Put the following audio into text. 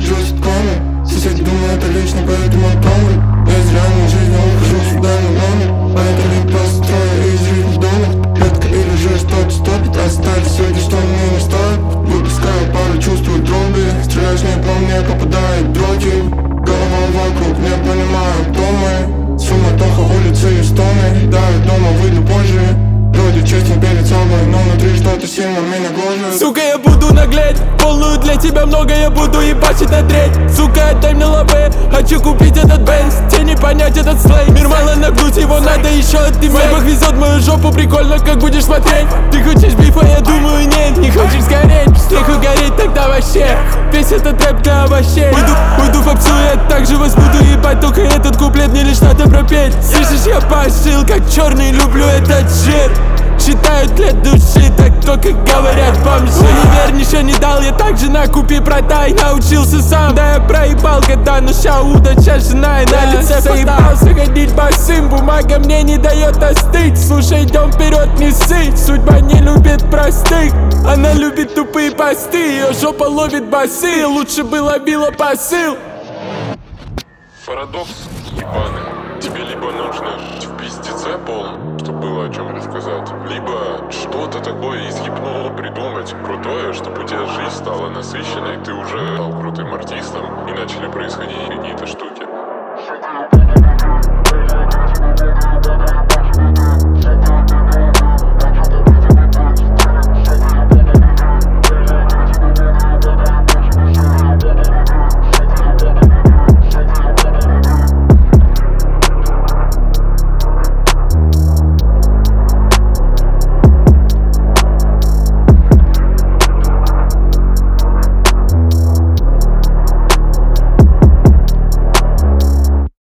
жестками. Сосед думает о личном, поэтому тонкой. Я из реальной жизни ухожу сюда на номер. А это вид построя из жизни в доме. Редко или же что-то стопит. Оставь все, что мне не стоит. Выпускаю пару, чувствую дроби. Стреляешь не по мне, попадает дроги. Голова вокруг, не понимаю, кто мы. Суматоха, улицы и стоны. Да, я дома выйду позже. Вроде честен перед собой, но внутри что-то сильно меня гложет. Сука, я буду наглеть, полную для тебя много я буду ебачить на треть. Сука, отдай мне лаве, хочу купить этот Бенз. Тебе не понять этот слей, мир мало нагнуть, его надо еще отыметь. Майбах везет мою жопу, прикольно, как будешь смотреть. Ты хочешь бифа, я думаю нет, не хочешь сгореть. Нехуй гореть, тогда вообще весь этот рэп для овощей. Уйду в попсу, я так же вас буду ебать. Только этот куплет мне лишь надо пропеть. Слышишь, я пошил, как черный, люблю этот жир. Читают для души, так только говорят бомжи. Универ ничего не дал, я также на купи продай. Научился сам, да я проебал, когда ноша удача жена и на лице заебался ходить босым. Бумага мне не дает остыть. Слушай, идем вперед, не ссы. Судьба не любит простых, она любит тупые посты. Ее жопа ловит басы, лучше бы ловила посыл. Парадокс ебаный. Тебе либо нужно жить в пиздеце полном, чтобы было о чем рассказать, либо что-то такое из гипноза придумать крутое, чтобы у тебя жизнь стала насыщенной, ты уже стал крутым артистом и начали происходить какие-то штуки.